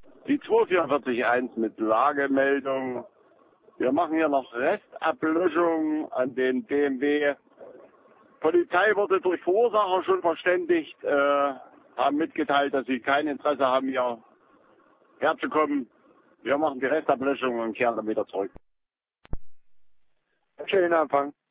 Die 244.1 mit Lagemeldung. Wir machen hier noch Restablöschung an den BMW. Polizei wurde durch Verursacher schon verständigt, haben mitgeteilt, dass sie kein Interesse haben, hier herzukommen. Wir machen die Restablöschung und kehren dann wieder zurück. Schönen Anfang.